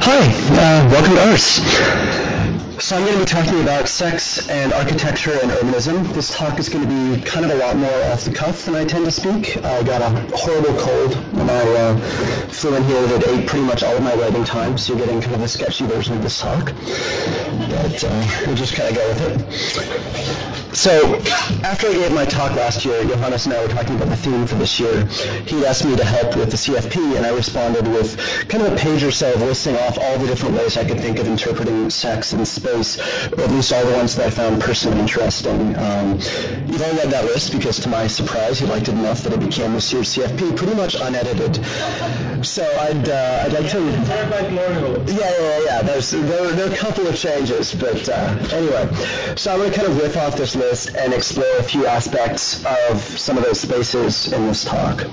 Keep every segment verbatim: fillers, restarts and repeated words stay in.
Hi, uh, welcome to Arse. So I'm going to be talking about sex and architecture and urbanism. This talk is going to be kind of a lot more off the cuff than I tend to speak. I got a horrible cold when I uh, flew in here that ate pretty much all of my writing time, so you're getting kind of a sketchy version of this talk. But uh, we'll just kind of go with it. So after I gave my talk last year, Johannes and I were talking about the theme for this year. He asked me to help with the C F P, and I responded with kind of a page or so of listing off all the different ways I could think of interpreting sex in space, or at least all the ones that I found personally interesting. Um, you've all read that list because, to my surprise, you liked it enough that it became this year's C F P, pretty much unedited. So I'd uh, I'd like to. Yeah, yeah, yeah. yeah. There's there, there are a couple of changes, but uh, anyway. So I'm going to kind of riff off this list and explore a few aspects of some of those spaces in this talk.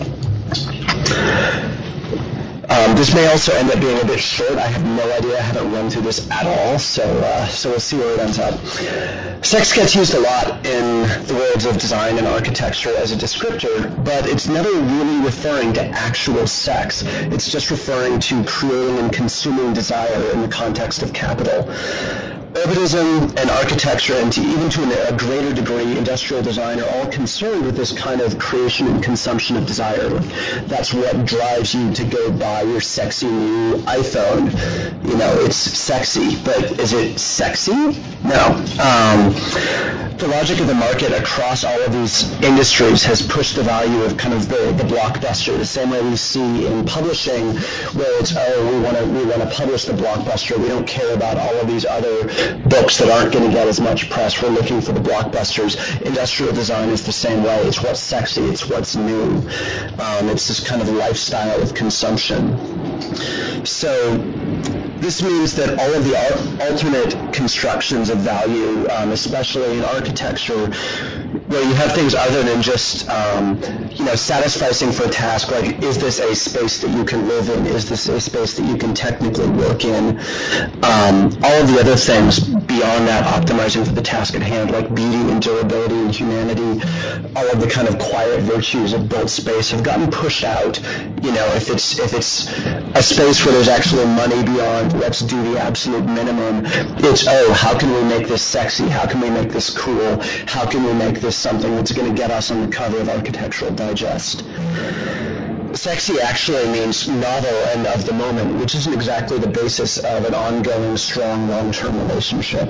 Um, this may also end up being a bit short. I have no idea. I haven't run through this at all, so uh, so we'll see where it ends up. Sex gets used a lot in the worlds of design and architecture as a descriptor, but it's never really referring to actual sex. It's just referring to creating and consuming desire in the context of capital. Urbanism and architecture, and to even to a greater degree industrial design, are all concerned with this kind of creation and consumption of desire. That's what drives you to go buy your sexy new iPhone. You know, it's sexy, but is it sexy? No. Um, the logic of the market across all of these industries has pushed the value of kind of the, the blockbuster, the same way we see in publishing, where it's, oh, we want to we want to publish the blockbuster. We don't care about all of these other books that aren't going to get as much press. We're looking for the blockbusters. Industrial design is the same way. It's what's sexy. It's what's new. Um, it's this kind of lifestyle of consumption. So this means that all of the al- alternate constructions of value, um, especially in architecture, where you have things other than just, um, you know, satisficing for a task, like, is this a space that you can live in? Is this a space that you can technically work in? Um, all of the other things beyond that, optimizing for the task at hand, like beauty and durability and humanity, all of the kind of quiet virtues of built space have gotten pushed out. You know, if it's if it's a space where there's actually money beyond, let's do the absolute minimum. It's, oh, how can we make this sexy? How can we make this cool? How can we make this something that's going to get us on the cover of Architectural Digest? Sexy actually means novel and of the moment, which isn't exactly the basis of an ongoing, strong, long-term relationship.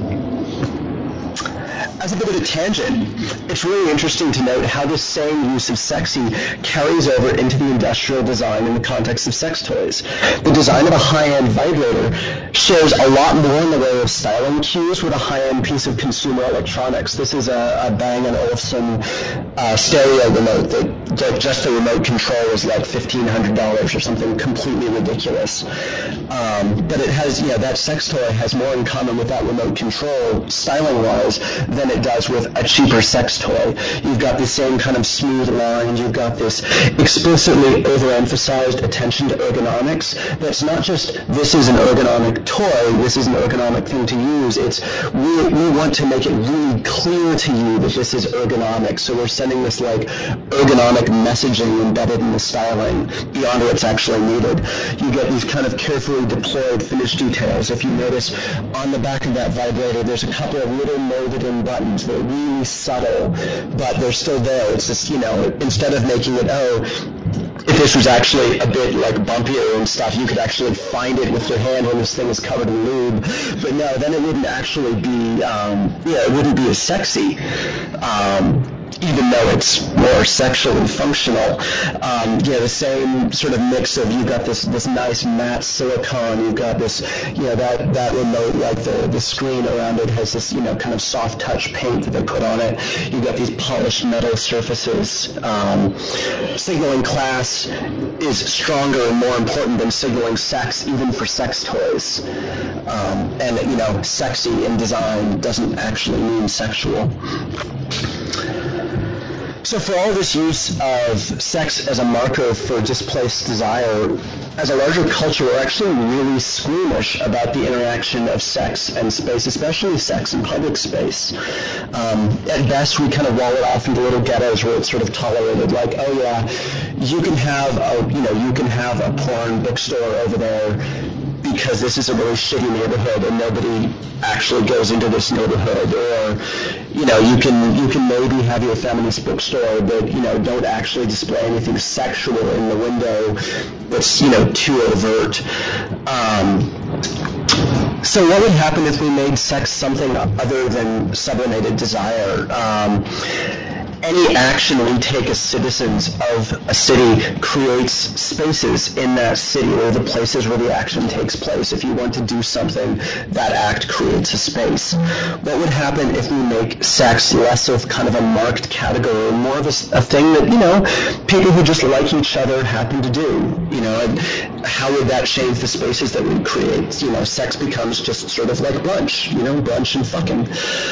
As a bit of a tangent, it's really interesting to note how this same use of sexy carries over into the industrial design in the context of sex toys. The design of a high-end vibrator shows a lot more in the way of styling cues with a high-end piece of consumer electronics. This is a, a Bang and Olufsen uh, stereo remote that, that just the remote control is like fifteen hundred dollars or something completely ridiculous. Um, but it has, you know, that sex toy has more in common with that remote control styling-wise than it does with a cheaper sex toy. You've got the same kind of smooth lines. You've got this explicitly overemphasized attention to ergonomics. That's not just, this is an ergonomic toy, this is an ergonomic thing to use. It's, we, we want to make it really clear to you that this is ergonomic. So we're sending this like ergonomic messaging embedded in the styling beyond what's actually needed. You get these kind of carefully deployed finish details. If you notice on the back of that vibrator, there's a couple of little molded in buttons that are really subtle, but they're still there. It's just, you know, instead of making it, oh, if this was actually a bit like bumpier and stuff, you could actually find it with your hand when this thing is covered in lube. But no, then it wouldn't actually be, um, yeah, it wouldn't be as sexy. Um, even though it's more sexually functional. Um, yeah, the same sort of mix of, you've got this, this nice matte silicone, you've got this, you know, that, that remote, like the, the screen around it has this, you know, kind of soft touch paint that they put on it. You've got these polished metal surfaces. Um, signaling class is stronger and more important than signaling sex, even for sex toys. Um, and, you know, sexy in design doesn't actually mean sexual. So for all this use of sex as a marker for displaced desire, as a larger culture, we're actually really squeamish about the interaction of sex and space, especially sex in public space. Um, at best, we kind of wall it off into little ghettos where it's sort of tolerated, like, oh yeah, you can have a, you know, you can have a porn bookstore over there. because this is a really shitty neighborhood and nobody actually goes into this neighborhood. Or, you know, you can you can maybe have your feminist bookstore, but, you know, don't actually display anything sexual in the window that's, you know, too overt. Um, so what would happen if we made sex something other than sublimated desire? Um, Any action we take as citizens of a city creates spaces in that city, or the places where the action takes place. If you want to do something, that act creates a space. What would happen if we make sex less of kind of a marked category, more of a, a thing that, you know, people who just like each other happen to do? You know, and how would that change the spaces that we create? You know, sex becomes just sort of like brunch, you know, brunch and fucking.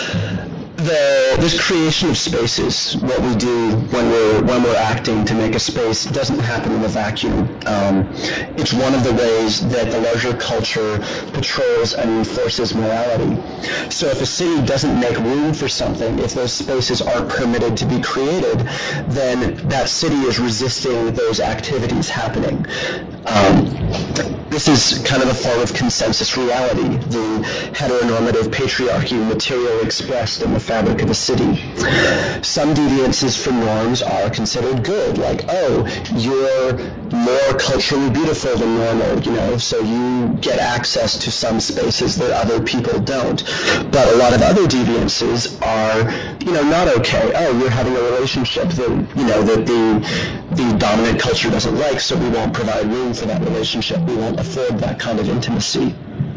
The, this creation of spaces, what we do when we're when we're acting to make a space, doesn't happen in a vacuum. Um, it's one of the ways that the larger culture patrols and enforces morality. So if a city doesn't make room for something, if those spaces aren't permitted to be created, then that city is resisting those activities happening. Um, this is kind of a form of consensus reality, the heteronormative patriarchy material expressed in the fabric of a city. Some deviances from norms are considered good, like, oh, you're more culturally beautiful than normal, you know, so you get access to some spaces that other people don't. But a lot of other deviances are, you know, not okay. Oh, you're having a relationship that, you know, that the the dominant culture doesn't like, so we won't provide room for that relationship. We won't afford that kind of intimacy.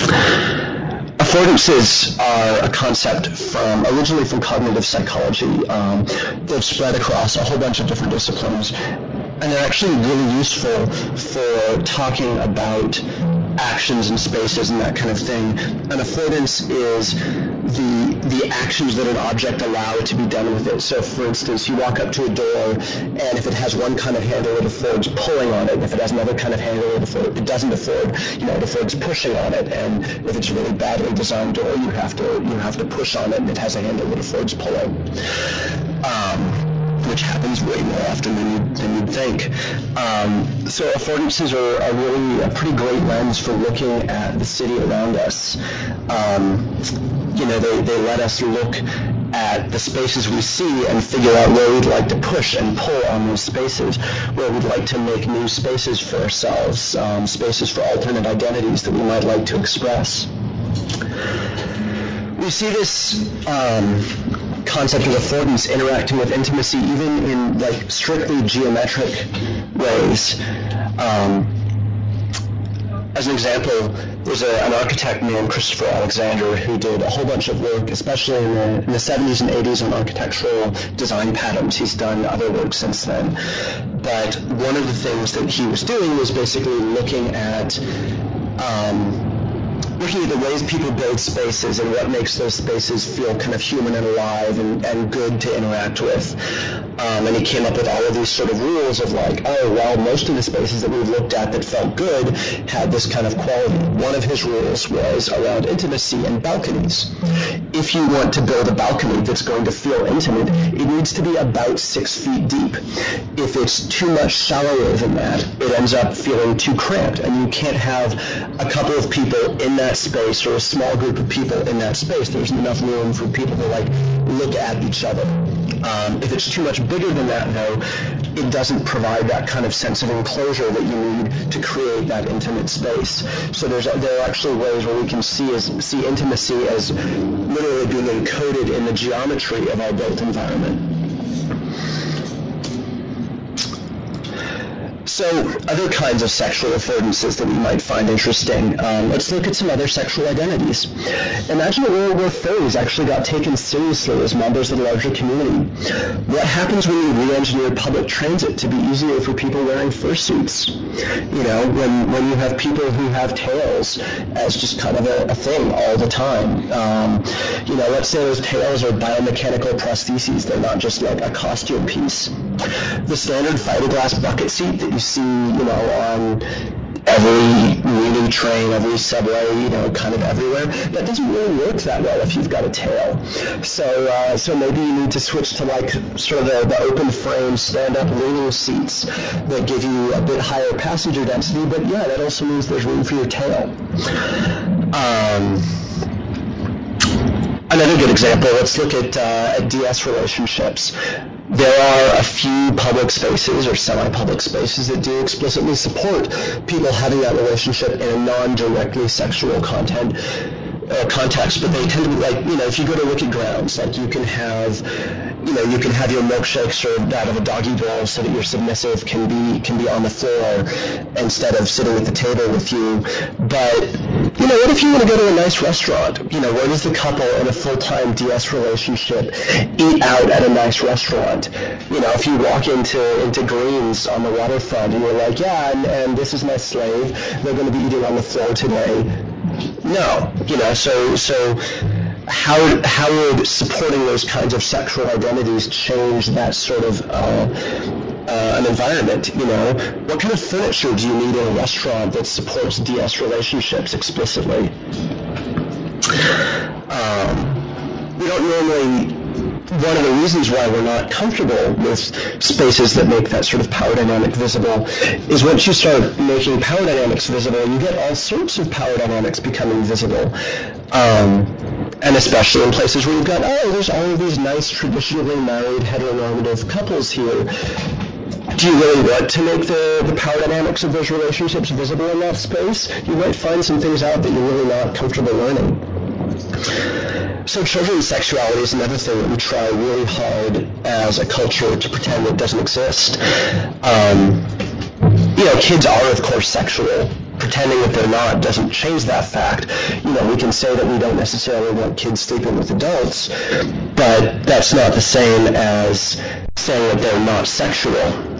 Affordances are a concept from originally from cognitive psychology. Um, they've spread across a whole bunch of different disciplines, and they're actually really useful for talking about actions and spaces and that kind of thing. An affordance is the the actions that an object allow to be done with it. So, for instance, you walk up to a door, and if it has one kind of handle, it affords pulling on it. If it has another kind of handle, it, afford, it doesn't afford, you know, it affords pushing on it. And if it's a really badly designed door, you have to you have to push on it, and it has a handle that affords pulling. Um, which happens way more often than, you, than you'd think. Um, so affordances are, are really a pretty great lens for looking at the city around us. Um, you know, they, they let us look at the spaces we see and figure out where we'd like to push and pull on those spaces, where we'd like to make new spaces for ourselves, um, spaces for alternate identities that we might like to express. We see this um, concept of affordance interacting with intimacy even in like strictly geometric ways. Um, as an example, there's a, an architect named Christopher Alexander who did a whole bunch of work, especially in the, in the seventies and eighties, on architectural design patterns. He's done other work since then. But one of the things that he was doing was basically looking at um, looking at the ways people build spaces and what makes those spaces feel kind of human and alive and, and good to interact with. Um, and he came up with all of these sort of rules of like, oh, well, most of the spaces that we've looked at that felt good had this kind of quality. One of his rules was around intimacy and balconies. If you want to build a balcony that's going to feel intimate, it needs to be about six feet deep. If it's too much shallower than that, it ends up feeling too cramped, and you can't have a couple of people in that space or a small group of people in that space. There's enough room for people to like look at each other. Um, if it's too much bigger than that, though, it doesn't provide that kind of sense of enclosure that you need to create that intimate space. So there's there are actually ways where we can see as see intimacy as literally being encoded in the geometry of our built environment. So other kinds of sexual affordances that we might find interesting. Um, let's look at some other sexual identities. Imagine a world where furries actually got taken seriously as members of the larger community. What happens when you re-engineer public transit to be easier for people wearing fursuits? You know, when, when you have people who have tails as just kind of a, a thing all the time. Um, you know, let's say those tails are biomechanical prostheses. They're not just like a costume piece. The standard fiberglass bucket seat that you see, you know, on every wiener every train, every subway, you know, kind of everywhere. That doesn't really work that well if you've got a tail. So uh, so maybe you need to switch to like sort of the, the open frame, stand-up leaning seats that give you a bit higher passenger density, but yeah, that also means there's room for your tail. Um, Another good example, let's look at, uh, at D S relationships. There are a few public spaces or semi-public spaces that do explicitly support people having that relationship in a non-directly sexual content uh, context, but they tend to be like, you know, if you go to Wicked Grounds, like you can have, you know, you can have your milkshake served out of a doggy bowl so that your submissive can be can be on the floor instead of sitting at the table with you. But, you know, what if you want to go to a nice restaurant? You know, where does the couple in a full-time D S relationship eat out at a nice restaurant? You know, if you walk into into Greens on the waterfront and you're like, yeah, and, and this is my slave, they're going to be eating on the floor today. No, you know, so so how how would supporting those kinds of sexual identities change that sort of uh, uh, an environment? You know, what kind of furniture do you need in a restaurant that supports D S relationships explicitly? Um, we don't normally. One of the reasons why we're not comfortable with spaces that make that sort of power dynamic visible is once you start making power dynamics visible, you get all sorts of power dynamics becoming visible. Um, and especially in places where you've got, oh, there's all of these nice traditionally married heteronormative couples here. Do you really want to make the, the power dynamics of those relationships visible in that space? You might find some things out that you're really not comfortable learning. So children's sexuality is another thing that we try really hard as a culture to pretend it doesn't exist. Um, you know, kids are, of course, sexual. Pretending that they're not doesn't change that fact. You know, we can say that we don't necessarily want kids sleeping with adults, but that's not the same as saying that they're not sexual.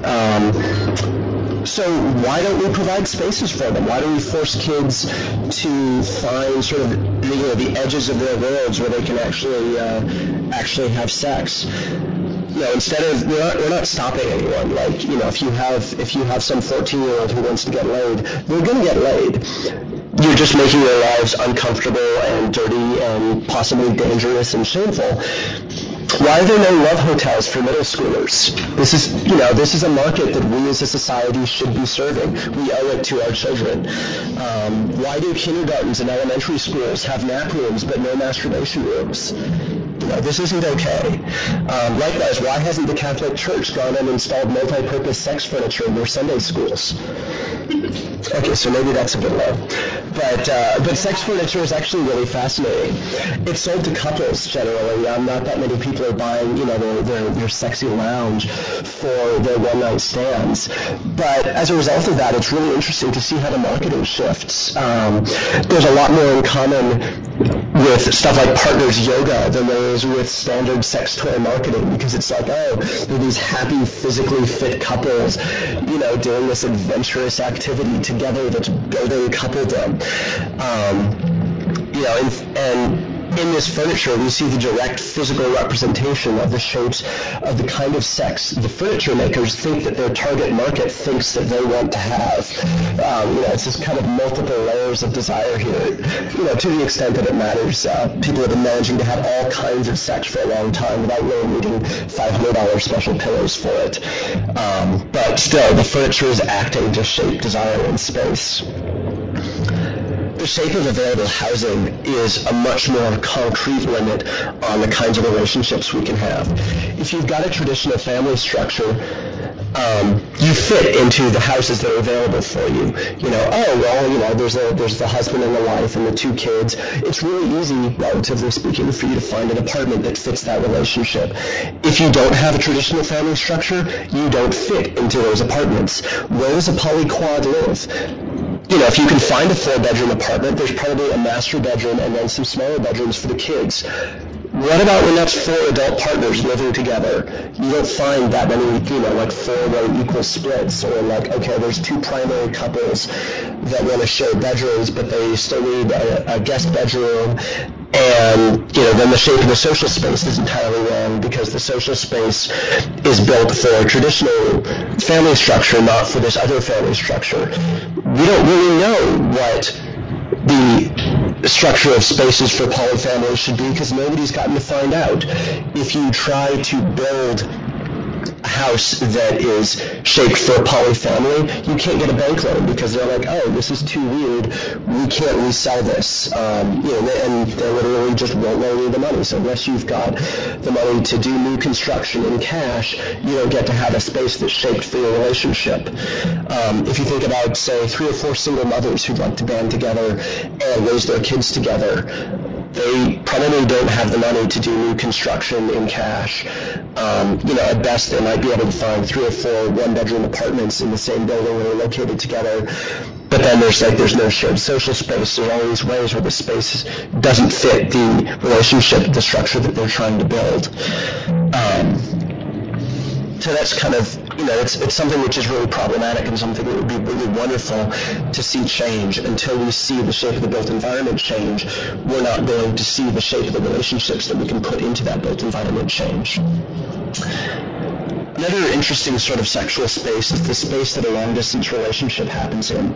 Um, So why don't we provide spaces for them? Why don't we force kids to find sort of, you know, the edges of their worlds where they can actually uh, actually have sex? You know, instead of we're not, we're not stopping anyone. Like, you know, if you have if you have some fourteen-year-old who wants to get laid, they're going to get laid. You're just making their lives uncomfortable and dirty and possibly dangerous and shameful. Why are there no love hotels for middle schoolers? This is, you know, this is a market that we as a society should be serving. We owe it to our children. Um, why do kindergartens and elementary schools have nap rooms but no masturbation rooms? You know, this isn't okay. Um, likewise, why hasn't the Catholic Church gone and installed multi-purpose sex furniture in their Sunday schools? Okay, so maybe that's a bit low. But uh, but sex furniture is actually really fascinating. It's sold to couples generally. Um, not that many people are buying, you know, their, their, their sexy lounge for their one-night stands. But as a result of that, it's really interesting to see how the marketing shifts. Um, there's a lot more in common with stuff like partners yoga than there is with standard sex toy marketing, because it's like, oh, they're these happy, physically fit couples, you know, doing this adventurous activity together that's building coupledom. Um, you know, and, and in this furniture, we see the direct physical representation of the shapes of the kind of sex the furniture makers think that their target market thinks that they want to have. Um, you know, it's this kind of multiple layers of desire here. You know, to the extent that it matters. Uh, people have been managing to have all kinds of sex for a long time without really needing five hundred dollars special pillows for it. Um, but still, the furniture is acting to shape desire in space. The shape of available housing is a much more concrete limit on the kinds of relationships we can have. If you've got a traditional family structure, um, you fit into the houses that are available for you. You know, oh, well, you know, there's a there's the husband and the wife and the two kids. It's really easy, relatively speaking, for you to find an apartment that fits that relationship. If you don't have a traditional family structure, you don't fit into those apartments. Where does a polyquad live? You know, if you can find a four-bedroom apartment, there's probably a master bedroom and then some smaller bedrooms for the kids. What about when that's four adult partners living together? You don't find that many, you know, like four-way equal splits, or like, okay, there's two primary couples that want to share bedrooms, but they still need a, a guest bedroom. And, you know, then the shape of the social space is entirely wrong, because the social space is built for a traditional family structure, not for this other family structure. we don't really know what the structure of spaces for polyfamily should be, because nobody's gotten to find out. If you try to build a house that is shaped for a polyfamily, you can't get a bank loan because they're like, oh, this is too weird, we can't resell this. Um, you know, and they literally just won't loan you the money. So unless you've got the money to do new construction in cash, you don't get to have a space that's shaped for your relationship. Um, if you think about, say, three or four single mothers who'd like to band together and raise their kids together, they probably don't have the money to do new construction in cash. Um, you know, at best, they might be able to find three or four one-bedroom apartments in the same building that are located together. But then there's like there's no shared social space. There's all these ways where the space doesn't fit the relationship, the structure that they're trying to build. Um, so that's kind of, you know, it's it's something which is really problematic and something that would be really wonderful to see change. Until we see the shape of the built environment change, we're not going to see the shape of the relationships that we can put into that built environment change. Another interesting sort of sexual space is the space that a long-distance relationship happens in.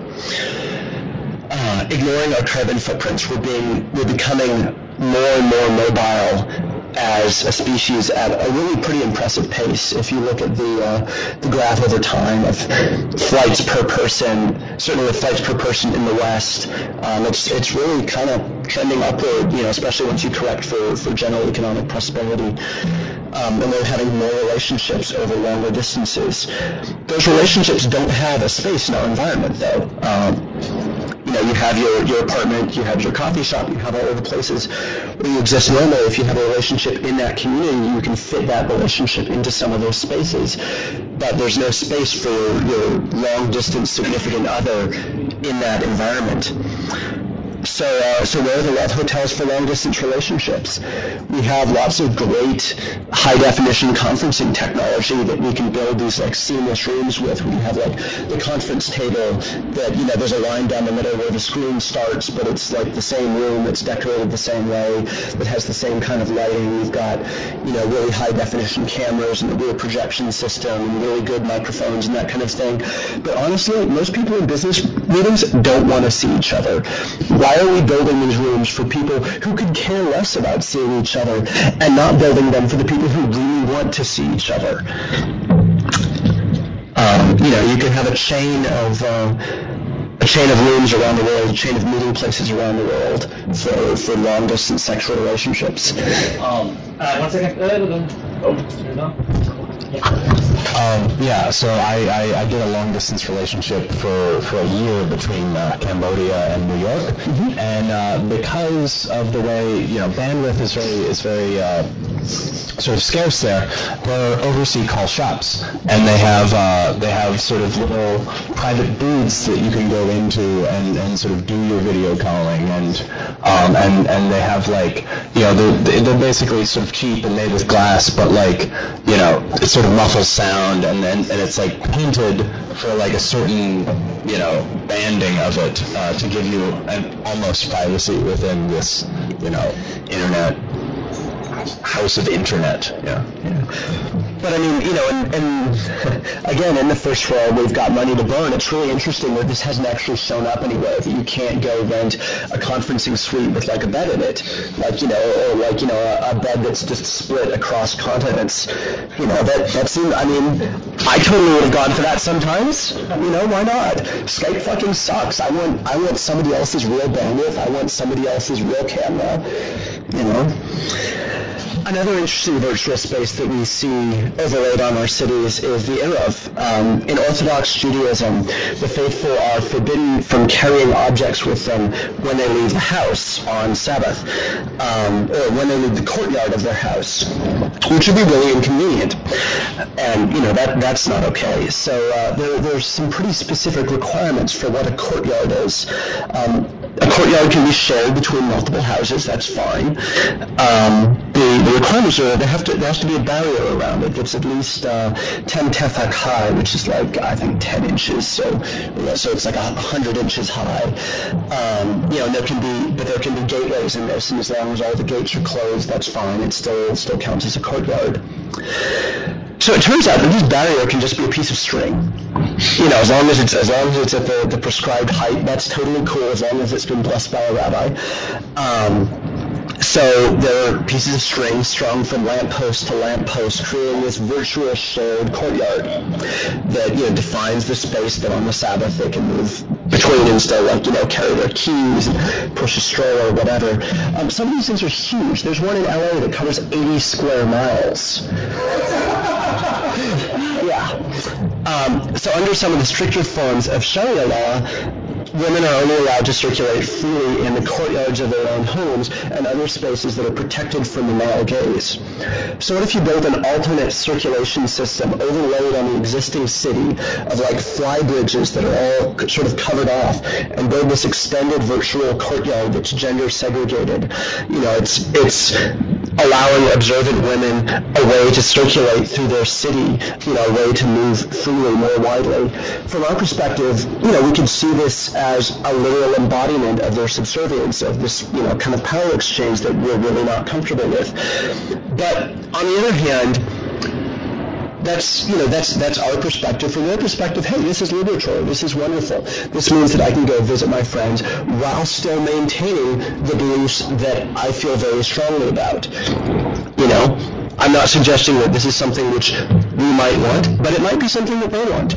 Uh, ignoring our carbon footprints, we're being we're becoming more and more mobile as a species at a really pretty impressive pace. If you look at the uh, the graph over time of flights per person, certainly the flights per person in the West, um, it's it's really kind of trending upward, you know, especially once you correct for, for general economic prosperity. Um, and they're having more relationships over longer distances. Those relationships don't have a space in our environment, though. Um, You know, you have your, your apartment, you have your coffee shop, you have all of the places where you exist normally. If you have a relationship in that community, you can fit that relationship into some of those spaces. But there's no space for your long-distance significant other in that environment. So, uh, so where are the love hotels for long-distance relationships? We have lots of great high-definition conferencing technology that we can build these like seamless rooms with. We have like the conference table that, you know, there's a line down the middle where the screen starts, but it's like the same room that's decorated the same way, that has the same kind of lighting. We've got, you know, really high-definition cameras and a real projection system and really good microphones and that kind of thing. But honestly, most people in business meetings don't want to see each other. Why are we building these rooms for people who could care less about seeing each other, and not building them for the people who really want to see each other? Um, you know, you can have a chain of uh, a chain of rooms around the world, a chain of meeting places around the world for for long distance sexual relationships. Um, uh, one second. Uh, oh, you're done. Um, yeah, so I, I, I did a long-distance relationship for, for a year between uh, Cambodia and New York, mm-hmm. and uh, because of the way, you know, bandwidth is very is very uh, sort of scarce there. They're overseas call shops, and they have uh, they have sort of little private booths that you can go into and, and sort of do your video calling, and um, and and they have like, you know, they're they're basically sort of cheap and made with glass, but like, you know, it's sort of muffles sound, and then and it's like painted for like a certain, you know, banding of it uh, to give you an almost privacy within this, you know, internet house of internet. Yeah. yeah. But I mean, you know, and, and again, in the first world, we've got money to burn. It's really interesting that this hasn't actually shown up anywhere, that you can't go rent a conferencing suite with like a bed in it, like, you know, or like, you know, a, a bed that's just split across continents. You know, that that seems, I mean, I totally would have gone for that sometimes. You know, why not? Skype fucking sucks. I want I want somebody else's real bandwidth. I want somebody else's real camera. You know. Another interesting virtual space that we see overlaid on our cities is the Eruv. Um, in Orthodox Judaism, the faithful are forbidden from carrying objects with them when they leave the house on Sabbath, um, or when they leave the courtyard of their house, which would be really inconvenient. And, you know, that that's not okay. So uh, there, there's some pretty specific requirements for what a courtyard is. Um, a courtyard can be shared between multiple houses. That's fine. Um, the, the requirements are there have to there has to be a barrier around it that's at least uh, ten tefach high, which is like, I think, ten inches. So so it's like a hundred inches high. Um, you know, and there can be but there can be gateways in this, and as long as all the gates are closed, that's fine. It still it still counts as a courtyard. So it turns out that this barrier can just be a piece of string. you know, as long as it's as long as it's at the, the prescribed height, that's totally cool. As long as it's been blessed by a rabbi. Um, So there are pieces of string strung from lamppost to lamppost, creating this virtual shared courtyard that, you know, defines the space that on the Sabbath they can move between and still, like, you know, carry their keys and push a stroller or whatever. Um, some of these things are huge. There's one in L A that covers eighty square miles. Yeah. Um, so under some of the stricter forms of Sharia law, women are only allowed to circulate freely in the courtyards of their own homes and other spaces that are protected from the male gaze. So what if you build an alternate circulation system overlaid on the existing city of like fly bridges that are all sort of covered off, and build this extended virtual courtyard that's gender segregated? You know, it's it's allowing observant women a way to circulate through their city, you know, a way to move freely more widely. From our perspective, you know, we can see this as a literal embodiment of their subservience, of this, you know, kind of power exchange that we're really not comfortable with. But on the other hand, that's, you know, that's that's our perspective. From their perspective, hey, this is liberatory, this is wonderful. This means that I can go visit my friends while still maintaining the beliefs that I feel very strongly about. You know, I'm not suggesting that this is something which we might want, but it might be something that they want.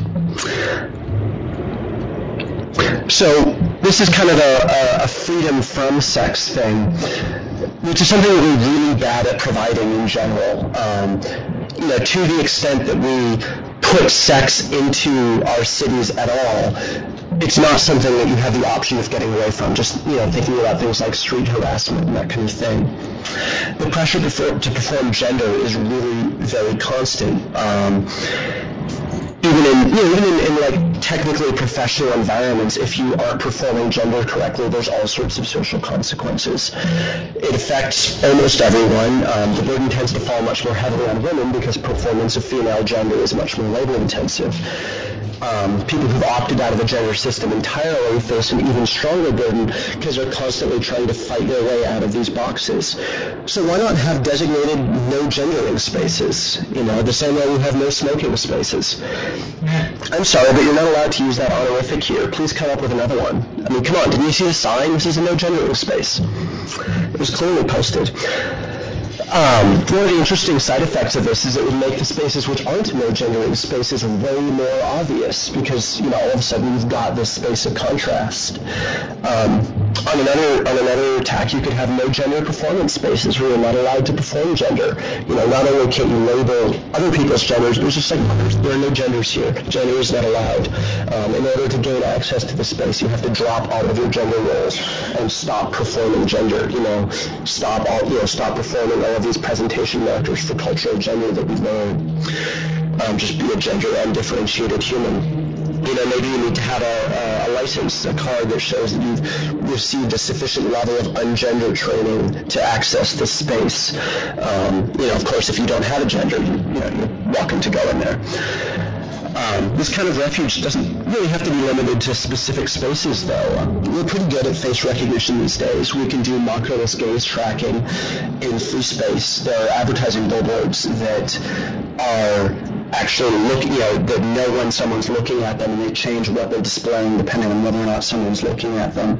So this is kind of a, a freedom from sex thing, which is something that we're really bad at providing in general. Um, you know, to the extent that we put sex into our cities at all, it's not something that you have the option of getting away from. Just, you know, thinking about things like street harassment and that kind of thing. The pressure to, to perform gender is really very constant. Um, Even in, you know, even in, in like technically professional environments, if you aren't performing gender correctly, there's all sorts of social consequences. It affects almost everyone. Um, the burden tends to fall much more heavily on women because performance of female gender is much more labor intensive. Um, people who've opted out of the gender system entirely face an even stronger burden because they're constantly trying to fight their way out of these boxes. So why not have designated no gendering spaces? You know, the same way we have no smoking spaces. I'm sorry, but you're not allowed to use that honorific here. Please come up with another one. I mean, come on, didn't you see the sign? This is a no gendering space. It was clearly posted. Um, one of the interesting side effects of this is it would make the spaces which aren't no gendering spaces way more obvious, because, you know, all of a sudden you've got this space of contrast. Um, on another on another tack, you could have no gender performance spaces where you're not allowed to perform gender. You know, not only can't you label other people's genders, but it's just like, there are no genders here. Gender is not allowed. Um, in order to gain access to the space, you have to drop all of your gender roles and stop performing gender. You know, stop all, you know, stop performing all of these presentation markers for cultural gender that we've learned. Um, just be a gender undifferentiated human. You know, maybe you need to have a, a license, a card that shows that you've received a sufficient level of ungendered training to access this space. Um, you know, of course, if you don't have a gender, you, you know, you're welcome to go in there. Um, this kind of refuge doesn't really have to be limited to specific spaces, though. Um, we're pretty good at face recognition these days. We can do macroless gaze tracking in free space. There are advertising billboards that are actually looking, you know, that know when someone's looking at them, and they change what they're displaying depending on whether or not someone's looking at them.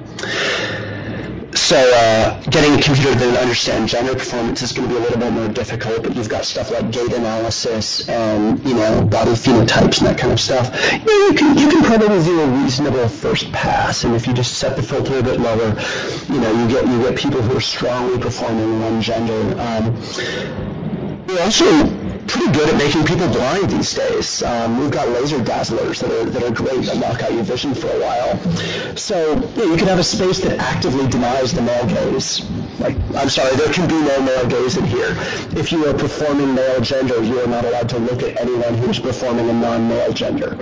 So uh, getting a computer to understand gender performance is going to be a little bit more difficult, but you've got stuff like gait analysis and, you know, body phenotypes and that kind of stuff. You know, you can you can probably do a reasonable first pass, and if you just set the filter a bit lower, you know, you get you get people who are strongly performing one gender. Um, we're also pretty good at making people blind these days. Um, we've got laser dazzlers that are that are great that knock out your vision for a while. So you know, you can have a space that actively denies the male gaze. Like, I'm sorry, there can be no male gaze in here. If you are performing male gender, you are not allowed to look at anyone who is performing a non-male gender.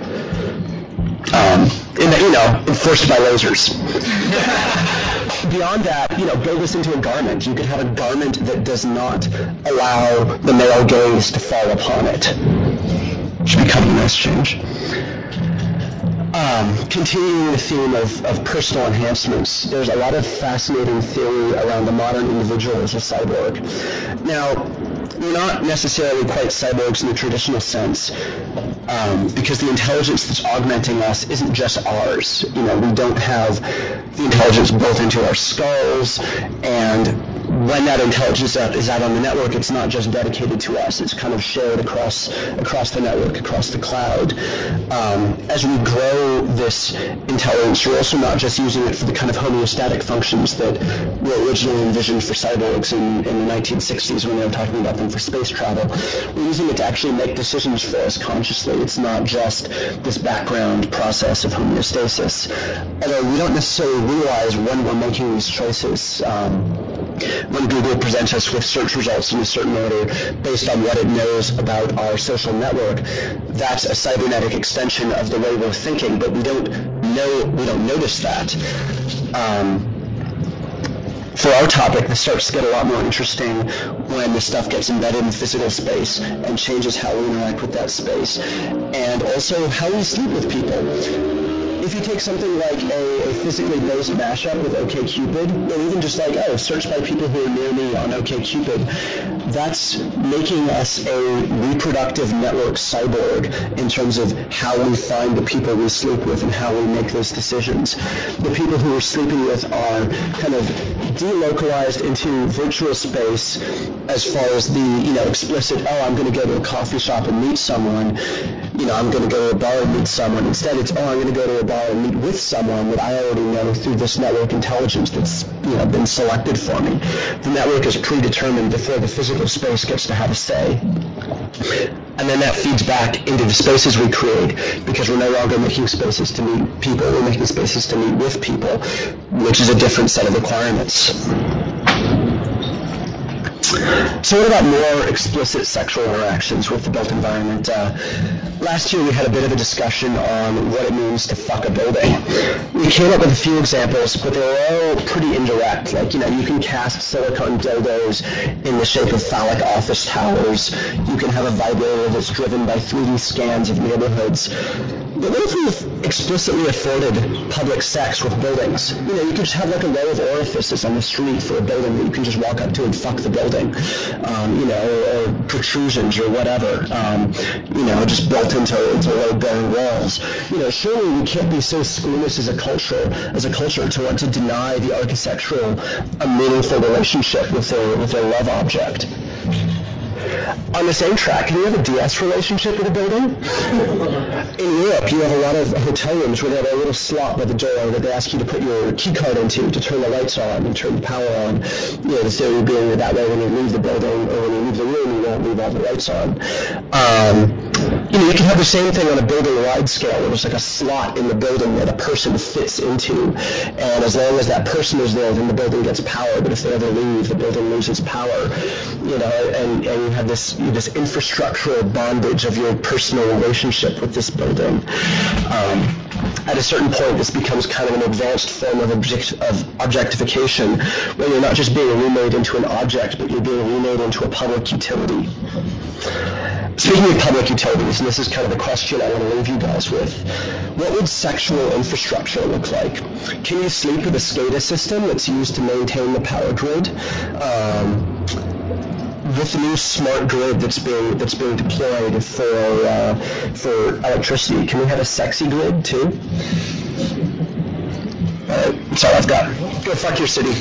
Um, in the, you know, enforced by lasers. Beyond that, you know, build this into a garment. You could have a garment that does not allow the male gaze to fall upon it. Should be kind of a nice change. Um, continuing the theme of, of personal enhancements, there's a lot of fascinating theory around the modern individual as a cyborg. Now, we're not necessarily quite cyborgs in the traditional sense, um, because the intelligence that's augmenting us isn't just ours. You know, we don't have the intelligence built into our skulls, and when that intelligence is out on the network, it's not just dedicated to us. It's kind of shared across across the network, across the cloud. Um, as we grow this intelligence, we're also not just using it for the kind of homeostatic functions that were originally envisioned for cyborgs in, in the nineteen sixties when they were talking about them for space travel. We're using it to actually make decisions for us consciously. It's not just this background process of homeostasis. Although we don't necessarily realize when we're making these choices. Um, when Google presents us with search results in a certain order based on what it knows about our social network, that's a cybernetic extension of the way we're thinking, but we don't know, we don't notice that. Um, For our topic, this starts to get a lot more interesting when the stuff gets embedded in physical space and changes how we interact with that space, and also how we sleep with people. If you take something like a, a physically based mashup with OkCupid, or even just like, oh, search by people who are near me on OkCupid, that's making us a reproductive network cyborg in terms of how we find the people we sleep with and how we make those decisions. The people who we're sleeping with are kind of delocalized into virtual space as far as the, you know, explicit, oh, I'm going to go to a coffee shop and meet someone, you know, I'm going to go to a bar and meet someone. Instead, it's, oh, I'm going to go to a bar and meet with someone that I already know through this network intelligence that's, you know, been selected for me. The network is predetermined before the physical space gets to have a say. And then that feeds back into the spaces we create, because we're no longer making spaces to meet people, we're making spaces to meet with people, which is a different set of requirements. So what about more explicit sexual interactions with the built environment? Uh, last year we had a bit of a discussion on what it means to fuck a building. We came up with a few examples, but they were all pretty indirect. Like, you know, you can cast silicone dildos in the shape of phallic office towers. You can have a vibrator that's driven by three D scans of neighborhoods. But what if we've explicitly afforded public sex with buildings? You know, you could just have like a row of orifices on the street for a building that you can just walk up to and fuck the building. Um, you know, or, or protrusions or whatever, um, you know, just built into, into load-bearing walls. You know, surely we can't be so squeamish as a culture, as a culture, to want to deny the architectural a meaningful relationship with their with their love object. On the same track, can you have a D S relationship with a building? In Europe, you have a lot of hotel rooms where they have a little slot by the door that they ask you to put your key card into to turn the lights on and turn the power on. You know, the theory being that that way when you leave the building or when you leave the room, you won't leave all the lights on. Um, you know, you can have the same thing on a building-wide scale where there's like a slot in the building that a person fits into, and as long as that person is there, then the building gets power, but if they ever leave, the building loses power. You know, and, and you have this this infrastructural bondage of your personal relationship with this building. Um, at a certain point, this becomes kind of an advanced form of, object, of objectification, where you're not just being remade into an object, but you're being remade into a public utility. Speaking of public utilities, and this is kind of the question I want to leave you guys with, what would sexual infrastructure look like? Can you sleep with a SCADA system that's used to maintain the power grid? Um, with the new smart grid that's being that's being deployed for uh, for electricity, can we have a sexy grid too? All right, that's all I've got. Go fuck your city.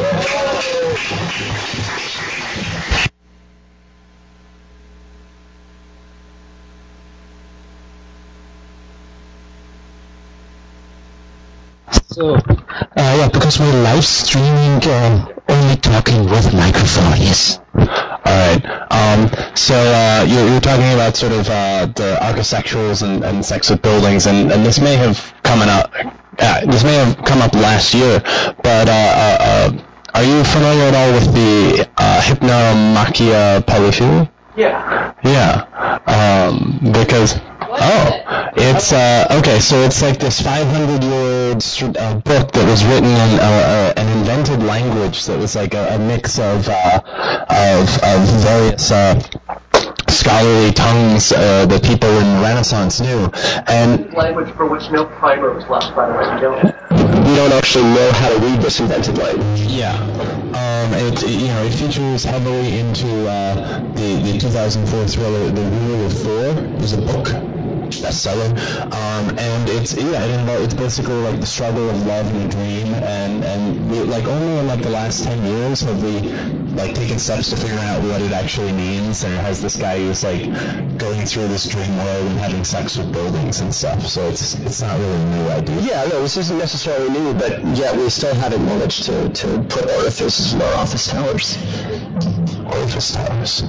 So, uh, yeah, because we're live streaming, um, only talking with microphone, yes. Alright, um, so uh, you're, you're talking about sort of uh, the architecturals and, and sex with buildings, and, and this may have come out, uh, this may have come up last year, but uh, uh, uh, are you familiar at all with the uh, hypnomachia polyphilia? Yeah. Yeah, um, because... Oh, it's, uh, okay, so it's like this five hundred year old uh, book that was written in uh, uh, an invented language that was like a, a mix of, uh, of, of various, uh, scholarly tongues uh, that people in Renaissance knew. And language for which no primer was left, by the way. We don't, we don't actually know how to read this invented language. Yeah. Um, it, you know, it features heavily into uh, the, the two thousand four thriller The Rule of Thor. Is a book bestseller, um, and it's yeah, it involves, it's basically like the struggle of love and a dream, and and we, like only in like the last ten years have we like taken steps to figure out what it actually means. And it has this guy who's like going through this dream world and having sex with buildings and stuff. So it's it's not really a new idea. Yeah, no, this isn't necessarily new, but yet we still haven't managed to, to put orifices in our office towers. Orifice towers.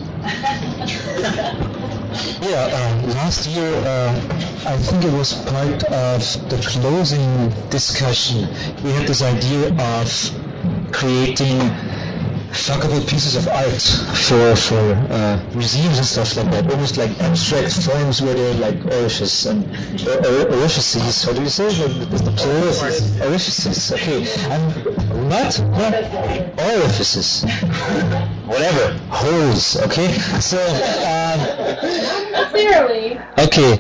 Yeah, uh, last year, uh, I think it was part of the closing discussion. We had this idea of creating fuckable pieces of art for for uh, museums and stuff like that, almost like abstract forms where they're like orifices and or, or, orifices. What do you say? What is the plural? Orifices. Okay, and what? What? Orifices. Whatever. Holes. Okay. So. Um, Clearly. okay.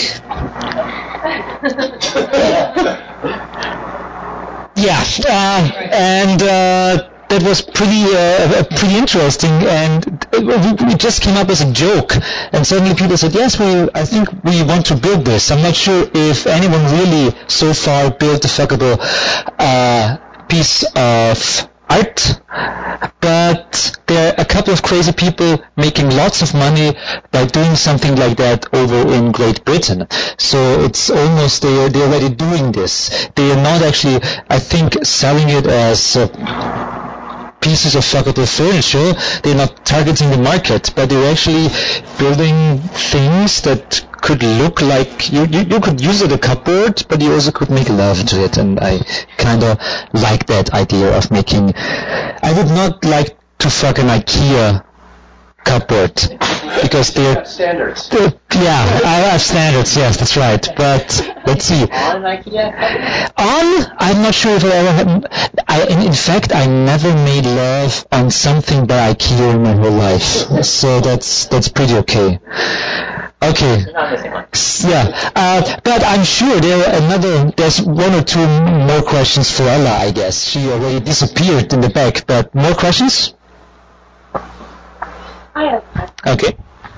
Yeah. Uh, and. Uh, That was pretty uh, pretty interesting, and we just came up as a joke, and suddenly people said, yes, we, I think we want to build this. I'm not sure if anyone really so far built a fuckable uh, piece of art, but there are a couple of crazy people making lots of money by doing something like that over in Great Britain. So it's almost, they're, they're already doing this. They are not actually, I think, selling it as uh, pieces of fuckable furniture. They're not targeting the market, but they're actually building things that could look like you, you, you could use it a cupboard, but you also could make love to it, and I kind of like that idea of making. I would not like to fuck an IKEA cupboard because they're standards. they're- yeah, I have standards. Yes, that's right. But let's see. On IKEA? On, I'm not sure if I ever had. I, in, in fact, I never made love on something by IKEA in my whole life, so that's that's pretty okay. Okay. You're not missing one. Yeah, uh, but I'm sure there are another. There's one or two more questions for Ella, I guess. She already disappeared in the back, but more questions? I have. Okay.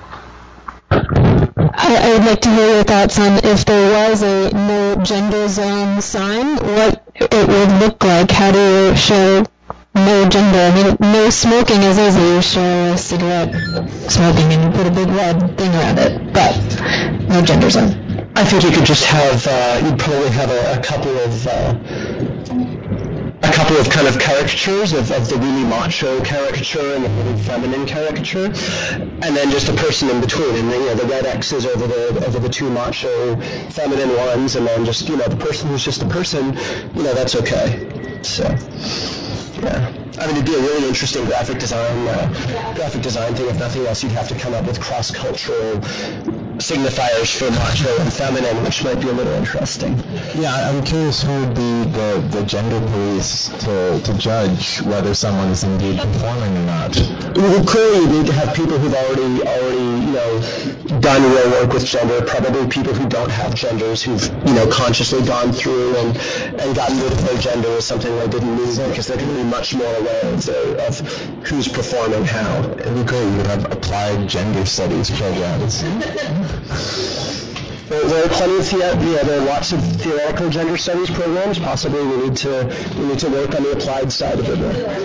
I, I would like to hear your thoughts on if there was a no gender zone sign, what it would look like. How do you show no gender? I mean, no smoking is easy. You show a cigarette smoking and you put a big red thing around it, but no gender zone. I think you could just have, uh, you'd probably have a, a couple of, uh, a couple of kind of caricatures of, of the really macho caricature and the really feminine caricature, and then just a person in between, and then, you know, the red X's over the over the two macho feminine ones, and then just, you know, the person who's just a person, you know, that's okay. So, yeah. I mean, it'd be a really interesting graphic design, uh, graphic design thing. If nothing else, you'd have to come up with cross-cultural signifiers for macho and feminine, which might be a little interesting. Yeah, I'm curious who would be the, the gender police to, to judge whether someone is indeed performing or not. Well, clearly you need to have people who've already, already, you know, done real work with gender, probably people who don't have genders, who've, you know, consciously gone through and, and gotten rid of their gender as something they didn't need, because they're going to be much more aware of, the, of who's performing how. It would be great. You would have applied gender studies programs. There, there are plenty of the, yeah, there are lots of theoretical gender studies programs. Possibly we need to we need to work on the applied side of it.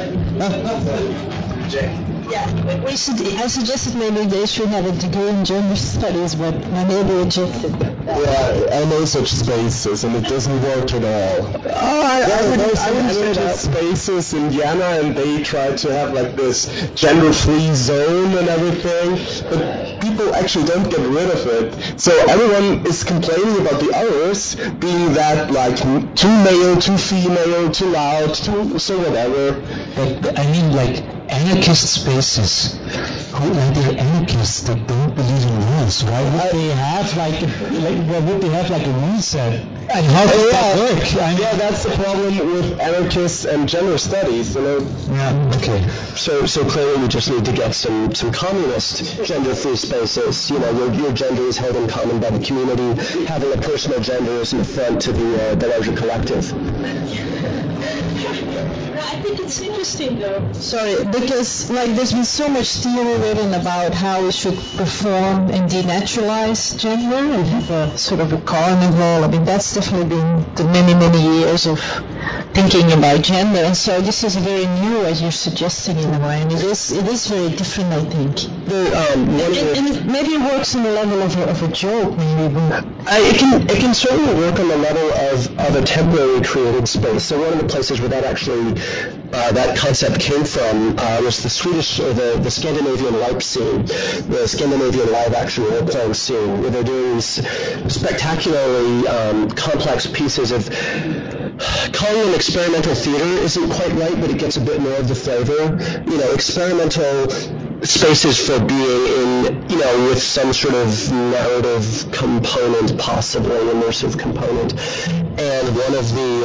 Yeah, we should. I suggested maybe they should have a degree in gender studies, but my neighbor rejected. Yeah, I know such spaces, and it doesn't work at all. Oh, I, I would I would say that. Spaces in Vienna, and they try to have like this gender-free zone and everything, but people actually don't get rid of it. So everyone is complaining about the others being that like too male, too female, too loud, too so whatever. But I mean, like anarchist spaces. Who are they anarchists that don't believe in rules? Why would they have like, a, like why would they have like a rule set? And how does yeah, that work? I mean, yeah, that's the problem with anarchists and gender studies, you know. Yeah. Okay. So, so clearly we just need to get some, some communist gender-free spaces. You know, your, your gender is held in common by the community. Having a personal gender is an affront to the, uh, the larger collective. I think it's interesting though. Sorry, because like there's been so much theory written about how we should perform and denaturalize gender and have a sort of a carnival. I mean, that's definitely been the many, many years of thinking about gender. And so this is very new, as you're suggesting in a way. And it is, it is very different, I think. The, um, one and, of the, and it, maybe it works on the level of a, of a joke, maybe. But I, it can it can certainly work on the level of, of a temporary created space. So one of the places where that actually uh, that concept came from uh, was the Swedish or the, the Scandinavian LARP scene, the Scandinavian live action role playing scene, where they're doing these spectacularly um, complex pieces of. Calling them experimental theater isn't quite right, but it gets a bit more of the flavor. You know, experimental spaces for being in, you know, with some sort of narrative component, possibly immersive component. And one of the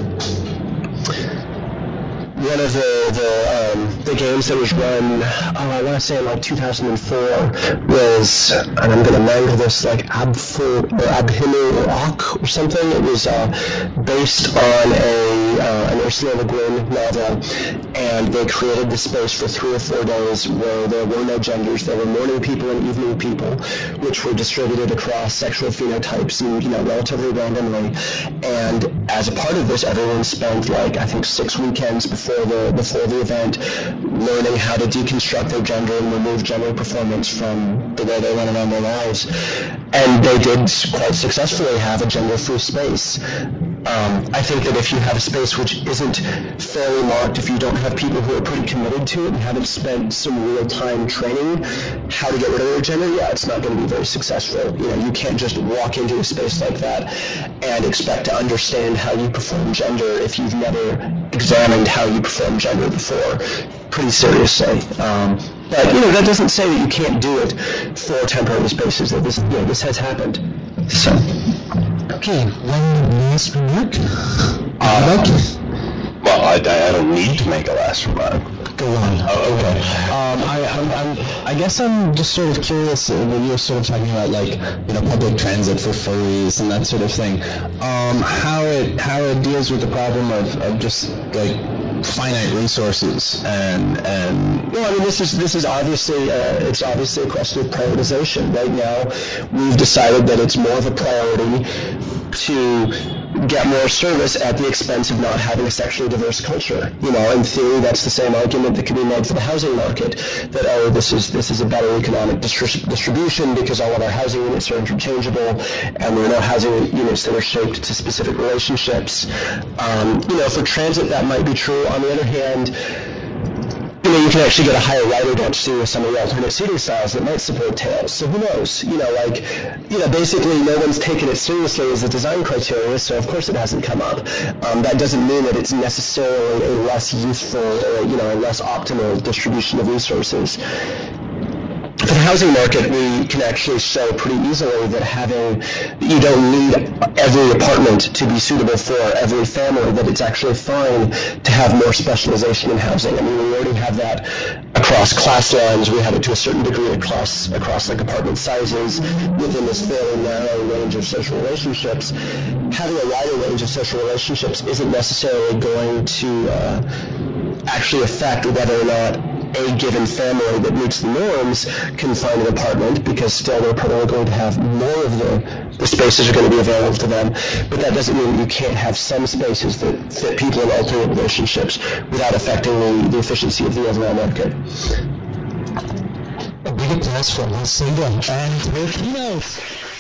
uh, one of the the, um, the games that was run, oh, I want to say in like two thousand four was, and I'm going to mangle this, like Abfu or Abhimu or Ak or something. It was uh, based on a uh, an Ursula Le Guin novel, and they created the space for three or four days where there were no genders. There were morning people and evening people, which were distributed across sexual phenotypes and, you know, relatively randomly. And as a part of this, everyone spent like I think six weekends before the before the event learning how to deconstruct their gender and remove gender performance from the way they went around their lives. And they did quite successfully have a gender-free space. Um, I think that if you have a space which isn't fairly marked, if you don't have people who are pretty committed to it and haven't spent some real time training how to get rid of their gender, yeah, it's not going to be very successful. You know, you can't just walk into a space like that and expect to understand how you perform gender if you've never examined how you perform gender before, pretty seriously. Um, but, you know, that doesn't say that you can't do it for temporary spaces. That this, you know, this has happened. So. Okay, one last remark. Uh, well, I, I don't need to make a last remark. Go on. Oh, okay. Um, I, I'm, I'm, I guess I'm just sort of curious when you're sort of talking about, like, you know, public transit for furries and that sort of thing. Um, how it how it deals with the problem of, of just like finite resources and and. Well, I mean, this is this is obviously uh, it's obviously a question of prioritization. Right now, we've decided that it's more of a priority to get more service at the expense of not having a sexually diverse culture. You know, in theory, that's the same argument that can be made for the housing market, that, oh, this is this is a better economic distri- distribution because all of our housing units are interchangeable and there are no housing units that are shaped to specific relationships. Um, you know, for transit, that might be true. On the other hand, you know, you can actually get a higher rider density with some of the alternate seating styles that might support tails. So who knows? You know, like, you know, basically no one's taken it seriously as a design criteria, so of course it hasn't come up. Um, that doesn't mean that it's necessarily a less useful or, you know, a less optimal distribution of resources. For the housing market, we can actually show pretty easily that having, you don't need every apartment to be suitable for every family, that it's actually fine to have more specialization in housing. I mean, we already have that across class lines. We have it to a certain degree across, across like apartment sizes within this fairly narrow range of social relationships. Having a wider range of social relationships isn't necessarily going to uh, actually affect whether or not a given family that meets the norms can find an apartment, because still they're probably going to have more of the, the spaces are going to be available to them. But that doesn't mean you can't have some spaces that fit people in alternate relationships without affecting the, the efficiency of the overall market. A big applause for Lars Sager and her keynote.